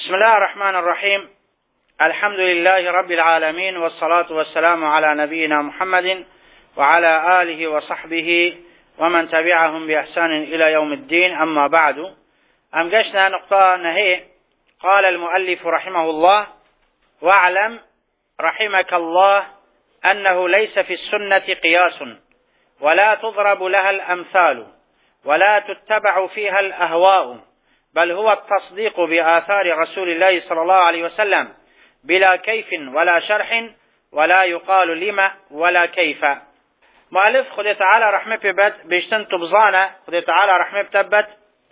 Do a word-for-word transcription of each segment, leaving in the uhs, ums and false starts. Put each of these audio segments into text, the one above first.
بسم الله الرحمن الرحيم. الحمد لله رب العالمين، والصلاة والسلام على نبينا محمد وعلى آله وصحبه ومن تبعهم بإحسان إلى يوم الدين. أما بعد، أم قشنا نقطة نهي. قال المؤلف رحمه الله: واعلم رحمك الله أنه ليس في السنة قياس، ولا تضرب لها الأمثال، ولا تتبع فيها الأهواء، بل هو التصديق بآثار رسول الله صلى الله عليه وسلم بلا كيف ولا شرح، ولا يقال لما ولا كيف. مؤلف خد تعالى رحمه ببت بيشتن تبزانا خد تعالى رحمه بتبت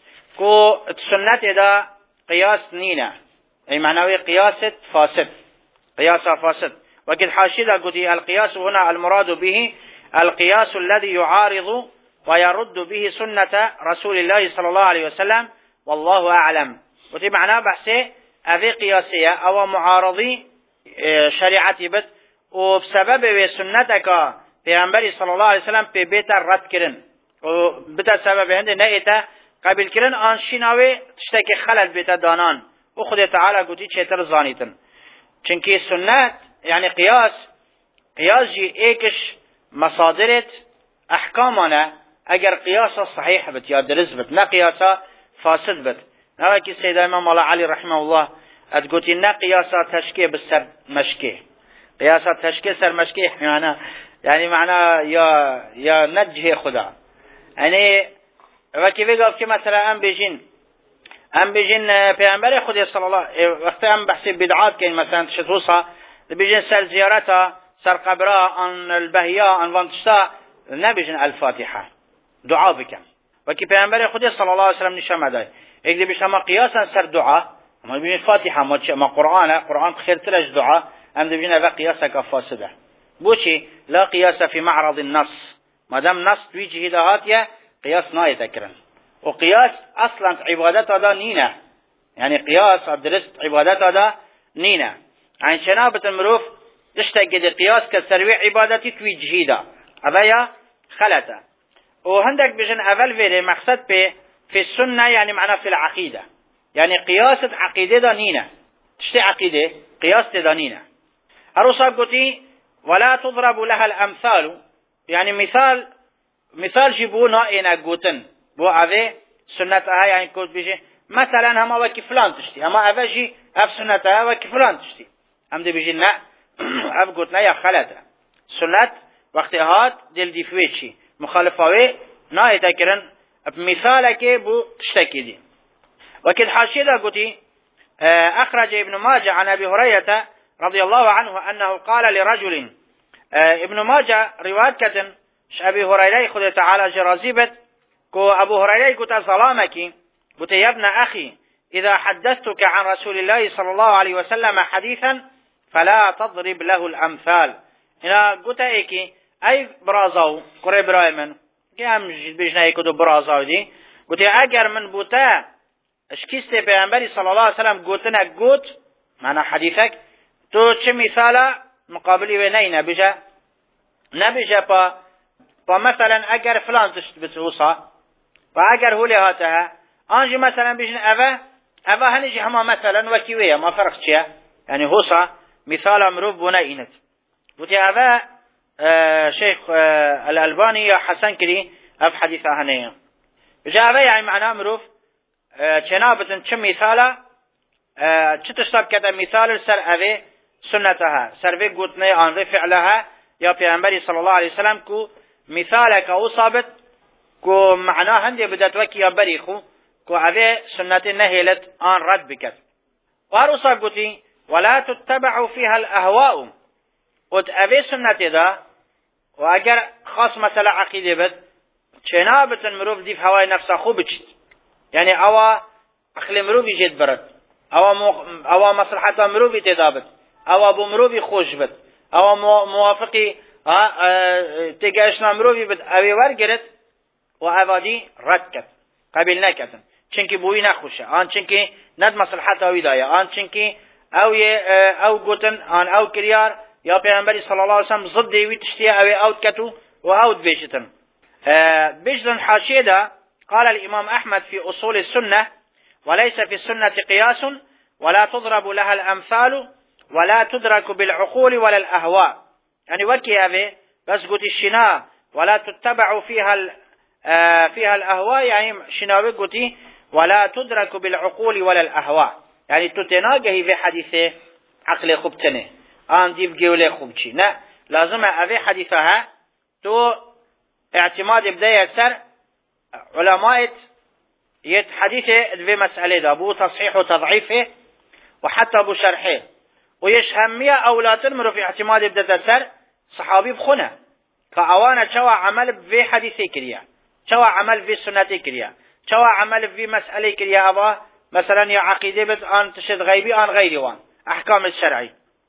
كو السنة دا قياس نينا، أي معنوي قياس فاسد، قياس فاسد. وقد حاشد قد القياس هنا المراد به القياس الذي يعارض ويرد به سنة رسول الله صلى الله عليه وسلم، والله أعلم. وتي معناه بحثي أذي قياسية أو معارضي شريعتي بد، وبسبب سنتك پیغمبر صلى الله عليه وسلم في بيت الرد كرن، وبتا سبب هند نئتا قبل كرن آنشيناوي تشتكي خلل بيت دانان، وخد تعالى قدي چهتر زانيتن. چنكي سنت يعني قياس قياس جي ايكش مصادرت احكامنا اگر قياسا صحيح بت يا درز بت، نا قياسا فاسد بت. نوكي سيدة امام الله علي رحمه الله اتقوتي نا قياسا تشكي بالسر مشكي، قياسا تشكي سر مشكي يعني يعني معنى يا يا نجه خدا. يعني وكيف قال كي مثلا ام بيجين ام بيجين پیغمبر خدا صلى الله وقت ام بحث بدعات كاين مثلا شتوصا بيجين سر زيارتها سر قبرها عن البهياء عن وانتشتا نبيجين الفاتحة دعاء بكم. وكي پیغمبر خدا صلى الله عليه وسلم نشان مداي اكذا بيش ما قياسا سر دعاء، ما بيجين الفاتحة ما قرآن قرآن خير تلج دعاء، ام بيجين هذا قياسا كفاسده. بوشي لا قياس في معرض النص، ما دام نص توجه هداهاتيا قياس ناي تكرن. وقياس اصلا عبادات هذا نينا، يعني قياس درست عبادات هذا نينا. عن شنابة المروف تشتاق قياس كسروي عبادتي توجه هدا هذا خلطة. وهندك بجن اول فيري مقصد به في السنة، يعني معناه في العقيدة، يعني قياس عقيدة دا نينا، تشتي عقيدة قياس دا نينا. اروسا قلتي ولا تضرب لها الأمثال، يعني مثال مثال جيبونا إنا قوتن بو أذي سنتها، يعني كوت بيجي مثلا هما وكي فلان تشتي، هما أفجي أف سنتها وكي فلان تشتي، هم دي بيجي نا أف قوتنا يا خلاتها سنت وقت هات دل دي فويتشي مخالفاوي نا يتكرن بمثالك بو تشتكي دي. وكل حاشية قوتي أخرج ابن ماجه عن أبي هريرة رضي الله عنه أنه قال لرجل، آه ابن ماجه رواية كتن أبي هريرة خذ تعالى جرازيبت كو أبو هريرة قلت سلامك قلت يا ابن أخي إذا حدثتك عن رسول الله صلى الله عليه وسلم حديثا فلا تضرب له الأمثال. هنا قلت إيكي أي برازاو قريب رايمن كم بيجنا يكدو برازاو دي قلت أجر من بوتا اشكيست بيعنبري صلى الله عليه وسلم قلتنا قلت معنى حديثك تو چه مثالا مقابلی و نی نبیجه نبیجه پا پا مثلا اگر فلان تشت بتوصا و اگر هولی هاتها آنجی مثلا بیجن اوه اوه هنجی هما مثلا وکیویه ما فرق چیه يعني هوصا مثال مروف بنا اینت بوتی اوه اه شیخ اه الالبانی یا حسن کری اف حدیث هنیه بجه اوه يعني معناه مروف اه چنابتن چه مثالا اه چه تشتاب کده مثال سر اوه سنتها سرفي قوتني عن فعلها يا پیغمبر صلى الله عليه وسلم كو مثالك وصابت كو معناه هندي بدات وكي يا بريخو كو هذه سنة نهيلت عن رد بكت. وارصا قوتي ولا تتبع فيها الأهواء، قد أبي سنة ذا وأجر خاص مثلا عقيدة بد شنابة المروف دي في هواي نفسها خوبتشت، يعني أوا أخلي مروفي جد برد أوا مو أوا مصلحة مروفي تدابت او ابو مروفي خوش بد او موافقي تيجاشنا مروفي بد اوي ورگرت و اوادي رد كت قبل نكتن چنكي بوي نخوشه آن چنكي ند مصلحة اوي دايا آن چنكي او او قوتن آن او كريار يا پیغمبر صلى الله عليه وسلم ضد اوي تشتيه اوي اوت كتو و اوت بيشتن. بجدن حاشية دا قال الامام احمد في اصول السنة وليس في السنة قياس ولا تضرب لها الأمثال ولا تدرك بالعقول ولا الأهواء. يعني وكي أبي بس قلت الشناء ولا تتبع فيها آه فيها الأهواء، يعني شناوي قلت ولا تدرك بالعقول ولا الأهواء، يعني تتناقه في حديثه عقل خوبتنه آن ديب جولي خوبتي لا، لازم أبي حديثها تو اعتماد بداية سر علماء يت حديثه في مسألة ده بو تصحيح وتضعيفه وحتى بو شرحه، ويشهمية أولاد المرو في اعتماد بداية سر صحابي بخونه كأوانا شوى عمل في حديثه كريا، شوى عمل في سنة كريا، شوى عمل في مسألة كريا أبا مثلا يا عقيدة بد أن تشد غيبي أن غيري وان أحكام الشرعي.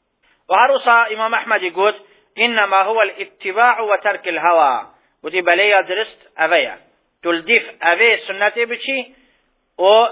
وعروسا إمام أحمد يقول إنما هو الاتباع وترك الهوى، ودي بليا درست أبيا تلديف أبي سنتي بشي و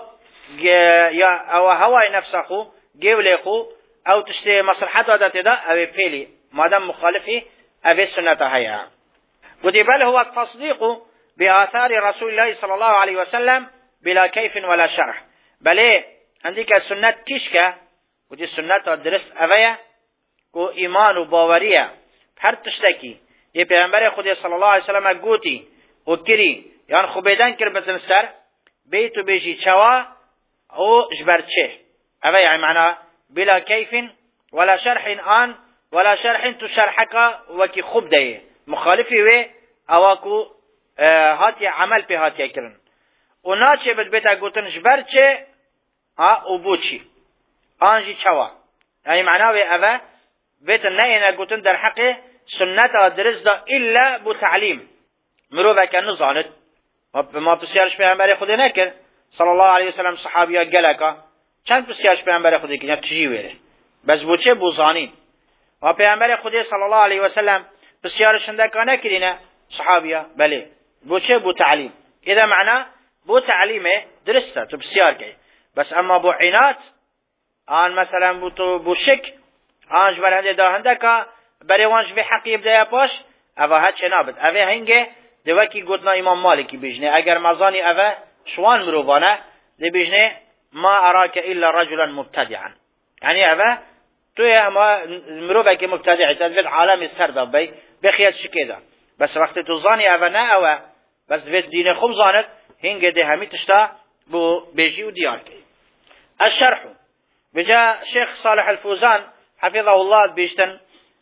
يا أو هواي نفسه جيوليخو أو تشتي مصلحته ده تدا أبي فيلي ما دام مخالفي أبي سنة هيا. ودي بل هو التصديق بآثار رسول الله صلى الله عليه وسلم بلا كيف ولا شرح، بل عندك السنة كشكة ودي السنة درست أبيا کو ایمان و باوریه هر تشتکی یه پیغمبر خدا صلی الله علیه وسلم گوتی و کری یان خوبیدن کر بزن سر بیتو بیجی چوا او جبرچه اوه يعني معنى بلا كيف ولا شرح آن ولا شرح تو شرحك وكي خوب ده مخالفي وي اواكو اه هاتي عمل په هاتي کرن و ناچه بد بیتا گوتن جبرچه ها و بوچی آنجی چوا يعني معناه اوه بيت النائنا قلتن در حقه سنة درس دا إلا بتعليم مروبة كان نظانت ما بسيارش پیغمبر خود نکر صلى الله عليه وسلم صحابيا گلکا چند بسيارش پیغمبر خود کنه تجي ويره بس بوچه بوزانين و پیغمبر خود صلى الله عليه وسلم بسيارش اندکا نکرینه صحابيا بله بوچه بو تعليم اذا معنى بو تعليمه درسته تو بسيار كي بس اما بو عنات آن مثلا بو, بو شك آنج برهنده داهنده که برای وانج به حقی بدهی پاش اوه ها چه نابد اوه هنگه دوکی گودنا امام مالکی بیجنه اگر مزانی اوه شوان مروبانه دی بیجنه ما اراک الا رجلا مبتدعا یعنی اوه توی اما مروبه که مبتدعی تدوید عالم سرده بی بخیت شکیده بس وقت تو زانی اوه نه اوه بس دوید دین خوب زاند هنگه ده همی تشتا بو بیجی و دیار که الشرح بجا شیخ صالح الفوزان حفظه الله بيشتن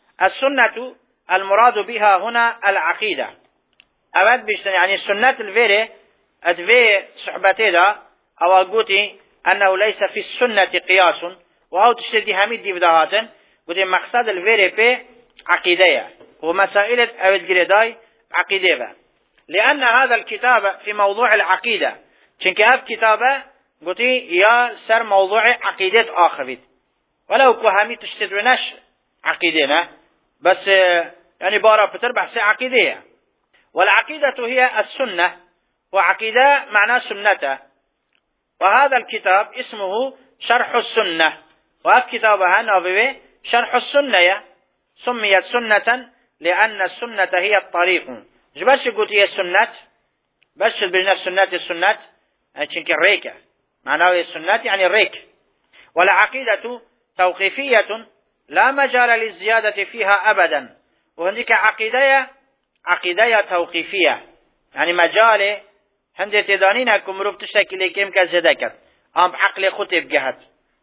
السنة المراد بها هنا العقيدة أود بيشتن يعني السنة الفيري أدفي صحبتي دا أو أقولي أنه ليس في السنة قياس وأو تشتدي هميد دي بدهاتن قلت مقصد الفيري بي عقيدة ومسائل أود قرداي عقيدة لأن هذا الكتاب في موضوع العقيدة چنك أف كتابة قلت يا سر موضوع عقيدة آخر ولو كو همي تشتدوناش عقيدنا بس يعني بارا فتر بحث عقيدة والعقيدة هي السنة وعقيدة معناه سنته وهذا الكتاب اسمه شرح السنة وهذا كتابها نابوي شرح السنة سميت سنة لأن السنة هي الطريق جبش قلت هي السنة بس بجنا السنة السنة يعني الريكة معناه السنة يعني الريك والعقيدة توقيفية لا مجال للزيادة فيها أبدا وهندك عقيدة عقيدة توقيفية يعني مجال هندي تدانين كمروب تشتكي كم كزدكت أم بعقل خطب جهت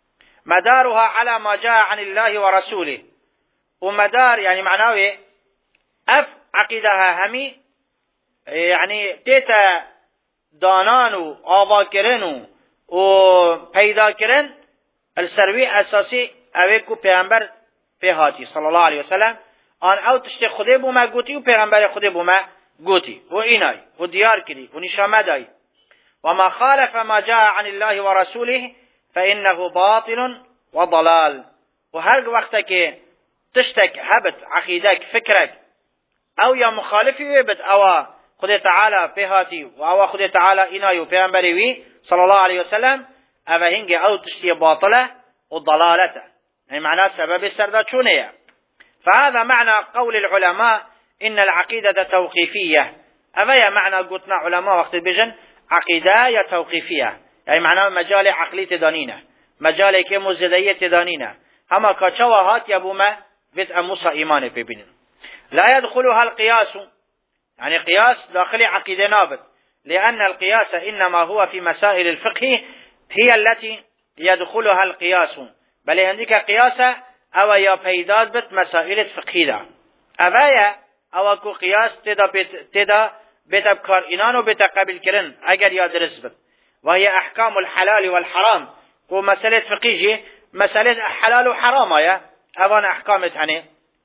مدارها على ما جاء عن الله ورسوله ومدار يعني معناه أف عقيدها همي يعني تيتا دانانو آباكرنو وپیدا کرن السروی اساسی اوه کو پیغمبر پیهاتی صلی الله علیه وسلم آن او تشت خوده بوما گوتی و پیغمبر خوده بوما گوتی و اینای و دیار کری و نشامه دای وما خالف ما جاء عن الله ورسوله فإنه باطل وضلال و هر وقت که تشتك هبت عقیدك فکرك او یا مخالفی ویبت او خود تعالی پیهاتی و او خود تعالی اینای و پیغمبری وی صلى الله عليه وسلم أبا هنجي أو تشتي باطلة وضلالته يعني معناه سبب السردة شونية فهذا معنى قول العلماء إن العقيدة توقيفية أبا معنى قلتنا علماء وقت بجن عقيدة توقيفية يعني معناه مجال عقلية دانينة مجاله که مزدیه تدانینه اما کچوا هات یبومه بيت موسى إيمان ببين لا يدخلها القياس يعني قياس داخل عقيدة نابت لأن القياس إنما هو في مسائل الفقه هي التي يدخلها القياس بل عندك قياس أو يا بيداد بت مسائل الفقه دا أبايا أو كو قياس تدا بيت تدا بتبكار إنان وبتقبل كرن أجر يا درس بت وهي أحكام الحلال والحرام كو مسألة فقهية مسألة حلال وحرام يا أوان أحكامت عنه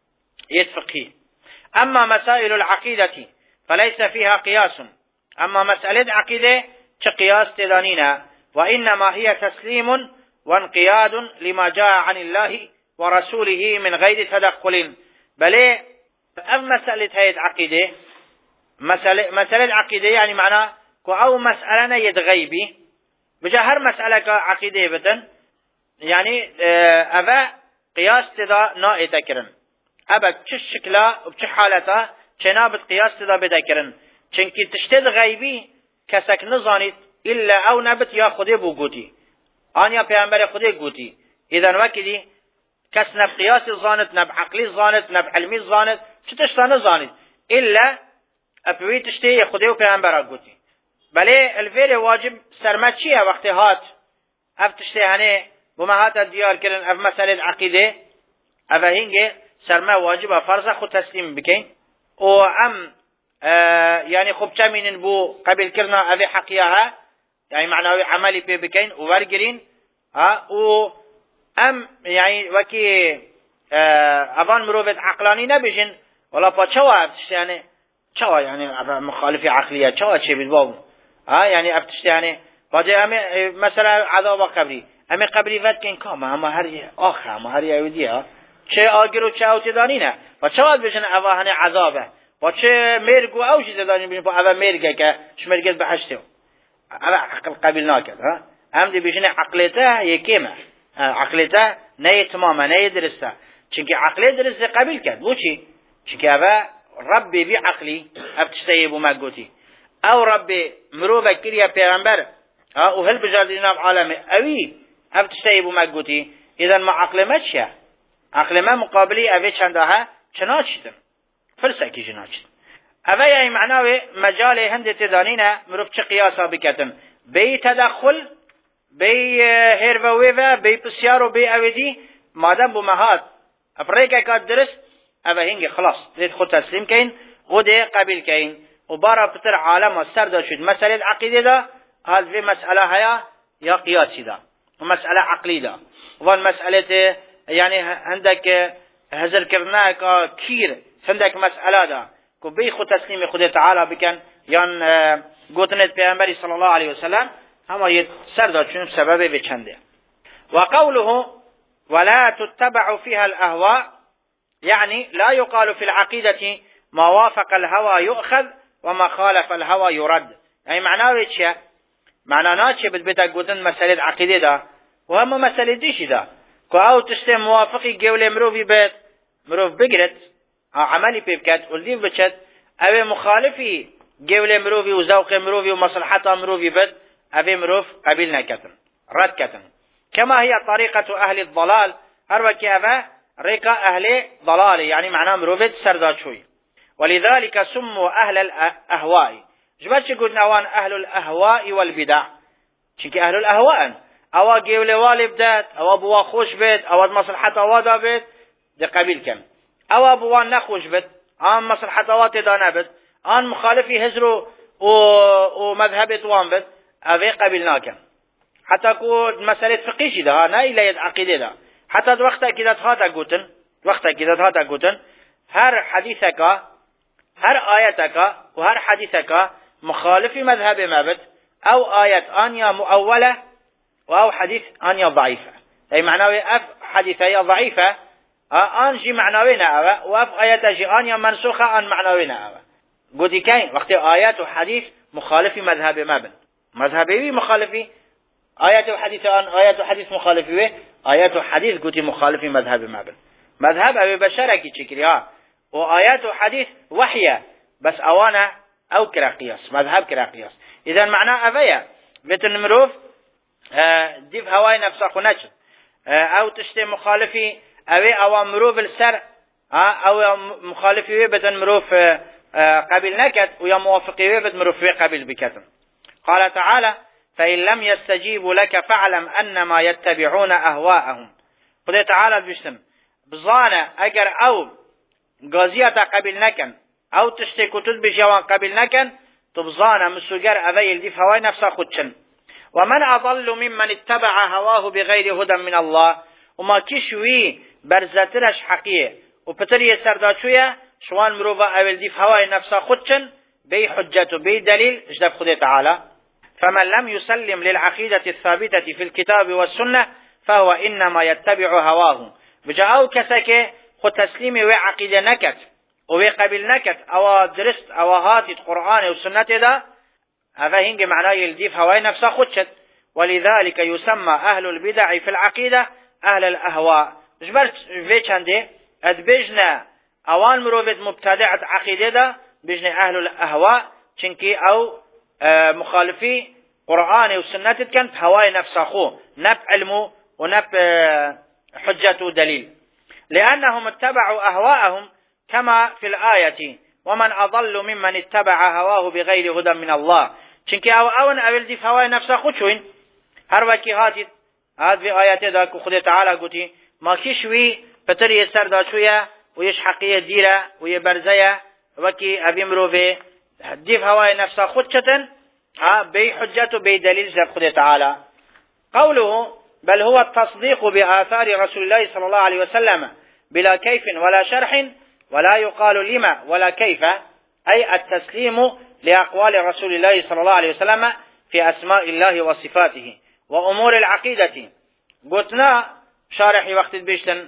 يتفقه أما مسائل العقيدة فليس فيها قياس أما مسألة عقيدة كقياس تدانينا وإنما هي تسليم وانقياد لما جاء عن الله ورسوله من غير تدخل بل أما مسألة هي عقيدة مسألة, مسألة عقيدة يعني معناه أو مسألة يدغيبي بجهر مسألة عقيدة بدن يعني أبا قياس تدا نائده کرن ابا چه شکلا و چه حالتا چنابت قياس تدا بده کرن چنکی تشتد غیبی کسک نزانید الا او نبت یا خودی بو گوتی آن یا پیامبر خودی گوتی اذن وکدی کس نب قياس زانت نب عقلی زانت نب علمی زانت چه تشتا نزانید الا اپوی تشتی خودی و پیامبر گوتی بله الفعل واجب سرمت چیه وقتی هات اف تشتی هنه بمهات الديار كرن اف مسألة عقيدة اف هنگه سرما واجب فرض خود تسليم بكين او ام اه يعني خب چمينن بو قبل كرنا اف حقياها يعني معناوي عملي بي بكين او ورگرين ها او ام يعني وكي اه افان مروفت عقلاني نبجن ولا با چوا افتشت يعني چوا يعني مخالفة عقلية چوا چه بيد بابو ها يعني افتشت يعني باجه همه مثلا عذاب قبري اما قبلی ود کن کام اما هر آخر اما هر یهودی ها چه آگر و چه اوتی دانی نه و چه واد بشن اواهن عذابه و چه مرگ و اوشی دانی بین اوا مرگه که شمرگت بحشته اوا عقل قبل ناکد ها هم دی بشن عقلته یکیمه عقلته نه تماما نه درسته چونکه عقل درسته قبل کرد بو چی چونکه اوا ربی بی عقلی ابتشتهی بو مگوتی او ربی مروبه کریا پیغمبر ها و هل بجاردین اب عالمه اوی اب تشتهی بو مگوتی اذن ما عقل ما چیه عقل ما مقابلی اوی چندها چنا چیدن فرسکی چنا چیدن اوی ای معناوی مجال هند تدانینه مروف چه قیاسا بکتن بی تدخل بی هیروویوه بی پسیار و بی اویدی مادم بو مهات افریقه کات درست اوی هنگی خلاص دید خود تسلیم کین خود قبیل کین و بارا پتر عالم سر دا شد مسئله عقیده دا هذه في مسألة هيا يا قياسي دا ومسألة عقلي دا والمسألة يعني عندك هزر كرناك كير عندك مسألة دا كبي خود تسليم خود تعالى بكن يان قوتنت بيامبري صلى الله عليه وسلم هما يتسر دا چون سبب بچنده وقوله ولا تتبع فيها الأهواء يعني لا يقال في العقيدة ما وافق الهوى يؤخذ وما خالف الهوى يرد يعني معناه چه معناه چه بد بتا گوتن مسئله عقیده دا و هم مسئله دیشی دا که او تشته موافقی گول مروفی بید مروف بگرد عملی پیب کد ولدیو بچد او مخالفی گول مروفی و ذوق مروفی و مصلحت مروفی بید او مروف قبیل نکتن رد کتن كما هي طريقة أهل الضلال هر وكي أفا ريقة أهل ضلال يعني معناه مروفت سرداد شوي ولذلك سموا أهل الأهواء جبت قلنا وان أهل الأهواء والبدع چونك أهل الأهواء أو قيول والبدات أو أبوا خوش بيت أو مصلحة أوادا بيت دي قبيل كم أو أبوا نخوش بيت آن مصلحة أوادا دانا بيت آن مخالفي هزرو ومذهب وان بيت أبي قبيلنا كم حتى كود مسألة فقيشي ده نا إلا يد عقيدة ده حتى وقتا كده هذا قوتن وقتا كده هذا قوتن هر حديثك هر آياتك وهر حديثك مخالف مذهب مابد أو آية آنيا مؤولة أو حديث آنيا ضعيفة أي معناه أف حديثة ضعيفة آنجي معناوين أوا وأف آيات جي آنيا منسوخة آن معناوين أوا قلت كاين وقت آيات وحديث مخالف مذهب مابد مذهبي مخالفي آيات وحديث آن آيات وحديث مخالفي آيات وحديث قلت مخالف مذهب مابد مذهب أبي بشركي تشكري ها وآيات وحديث وحية بس أوانا أو كرا قياس مذهب كرا قياس إذا معناه أفيا بيت المروف دیف هوای نفسا خو نچد او تشتی مخالفی اوی او مروف السر او مخالفی وی بدن مروف قبل نكت ويا موافقي بد مروفي قبل بكتم. قال تعالى فإن لم يستجيبوا لك فاعلم أنما يتبعون أهواءهم. خذ تعالى بشتم بظانة أجر أو قاضية قبل نكن أو تشتي كتب بجوان قبل نكن تبظانة مسجر أذيل دي فهواي نفسها خدشن. ومن أضل ممن اتبع هواه بغير هدى من الله وما كشوي برزترش حقيقة وبتري سرداشوية شوان مروفا اول دي فهواي نفسها خدشن بي حجته بي دليل اجدب خده تعالى. فمن لم يسلم للعقيدة الثابتة في الكتاب والسنة فهو إنما يتبع هواه. بجاءو كسك خد تسليمي وعقيدة نكت وقبل نكت او درست او هاتي القرآن والسنة دا هذا هنج معناه يلدي فهواي نفسها خدشت. ولذلك يسمى أهل البدع في العقيدة أهل الأهواء. جبرت في چنده ادبجنا اوان مروفت مبتدعت عقیده دا بجن اهل الاهواء چنکی او مخالفی قرآن و سنت کن هوای نفس خو نب علم و نب حجت و دلیل لأنهم اتبعوا أهواءهم كما في الآية ومن أضل ممن اتبع هواه بغير هدى من الله. چنکی او اون اول دی هوای نفس خو چوین هر وکی هاتید هاد في آیت دا که خود تعالی گوتی ما کشوی پتری سر دا چویا ويش حقية ديرة ويبرزية وكي أبي مروفي ديف هواي نفسها خدشة بي حجته بي دليل جاب خده تعالى. قوله بل هو التصديق بآثار رسول الله صلى الله عليه وسلم بلا كيف ولا شرح ولا يقال لما ولا كيف أي التسليم لأقوال رسول الله صلى الله عليه وسلم في أسماء الله وصفاته وأمور العقيدة. قلتنا شارحي وقت بيشتن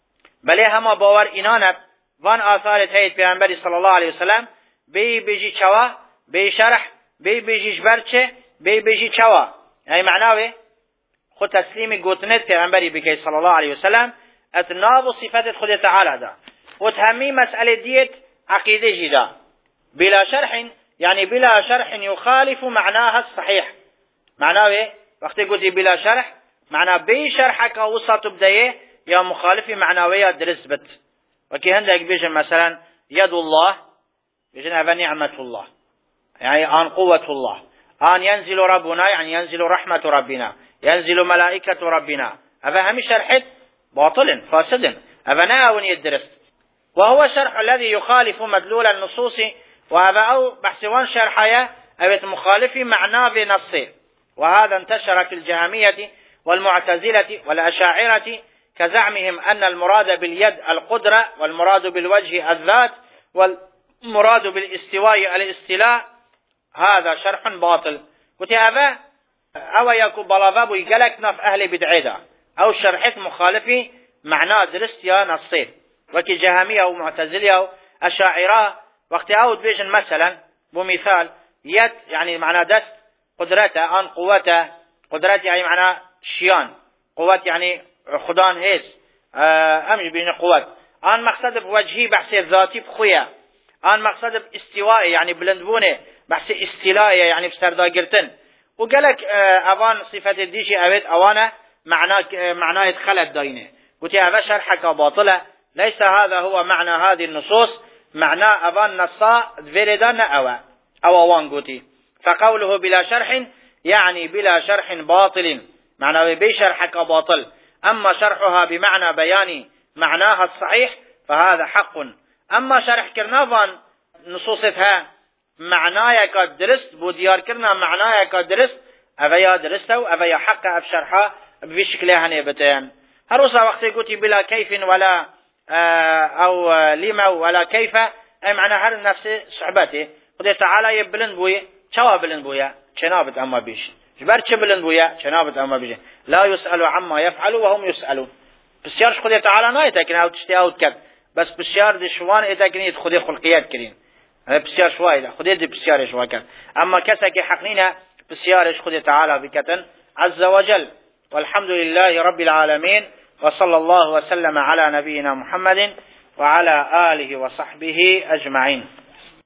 بله هما باور اینانت وان آثار تایید پیامبری صلی الله علیه وسلم بی بیجی چوا بی شرح بی بیجی جبرچه بی بیجی چوا یعنی معناوه خود تسلیم گوتنت پیامبری بکی صلی الله علیه وسلم اتناب و صفات خود تعالی دا و تهمی مسئله دیت عقیده جدا بلا شرح يعني بلا شرح يخالف معناها الصحيح. معناوه وقتی قلت بلا شرح معناه بي شرحك وسط بدايه يا مخالف معنوية درس بت. وكي هندك بيجن مثلا يد الله بيجن هذا نعمة الله يعني آن قوة الله آن ينزل ربنا يعني ينزل رحمة ربنا ينزل ملائكة ربنا هذا هم شرح باطل فاسد هذا ناون يدرس وهو شرح الذي يخالف مدلول النصوص وهذا أو بحثوان شرحية أو مخالف معناه بنصه. وهذا انتشر في الجهمية والمعتزلة والأشاعرة كزعمهم أن المراد باليد القدرة والمراد بالوجه الذات والمراد بالاستواء الاستلاء. هذا شرح باطل. قلت هذا أو يكون بلاباب يقلقنا في أهل بدعيدة أو شرحت مخالفي معناه درست يا نصير وكي جهمية ومعتزلية وأشاعرة وقت أود بيجن مثلا بمثال يد يعني معناه دست قدرته أن قوته قدرته يعني معناه شيان قوات يعني خدان هيس امش بين قوات ان مقصد بوجهي بحث ذاتي بخويا ان مقصد باستوائي يعني بلندبونه بحث استيلاء يعني بسرداگرتن وقالك اوان صفات الديشي اويت اوانا معناه معناه خلت داينه. قلت هذا شرحك باطله ليس هذا هو معنى هذه النصوص معناه اوان نصا فيردان او او وان قلت فقوله بلا شرح يعني بلا شرح باطل معناه بشرحك باطل. أما شرحها بمعنى بيان معناها الصحيح فهذا حق. أما شرح كرنافان نصوصتها معناها كدرست بوديار كرنا معناها كدرست أفيا درسته أفيا حق أف شرحها بشكلها نيبتين. هروسا وقت قلت بلا كيف ولا أو لما ولا كيف أي معنى هر نفس صحبته قد تعالى يبلن بوية شوا بلن بوية شنابت أما بيش جبر چه بلند بويا شنابت اما بيجي لا يسأل عما يفعل وهم يسألون. بسيارش خدي تعالى نايت لكن او تشتي او تكد بس بسيار دي شوان اتاكني خدي خلقيات كرين هذا بسيار شوي لا خدي دي بسيار شوي كان. اما كسك حقنينا بسيارش خدي تعالى بكتن عز وجل. والحمد لله رب العالمين وصلى الله وسلم على نبينا محمد وعلى آله وصحبه أجمعين.